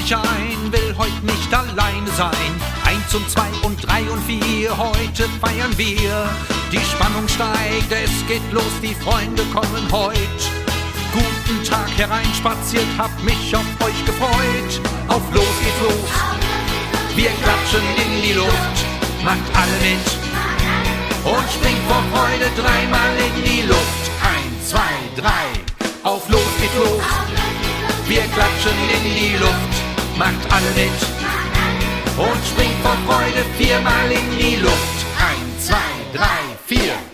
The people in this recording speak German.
mich ein, will heut nicht alleine sein. 1 und 2 und 3 und 4, heute feiern wir. Die Spannung steigt, es geht los, die Freunde kommen heut. Guten Tag hereinspaziert, hab mich auf euch gefreut. Auf los geht's los, wir klatschen in die Luft. Macht alle mit und springt vor Freude dreimal in die Luft. 1, 2, 3, auf los geht's los. Wir klatschen in die Luft, macht alle mit und springt vor Freude viermal in die Luft. 1, 2, 3, 4.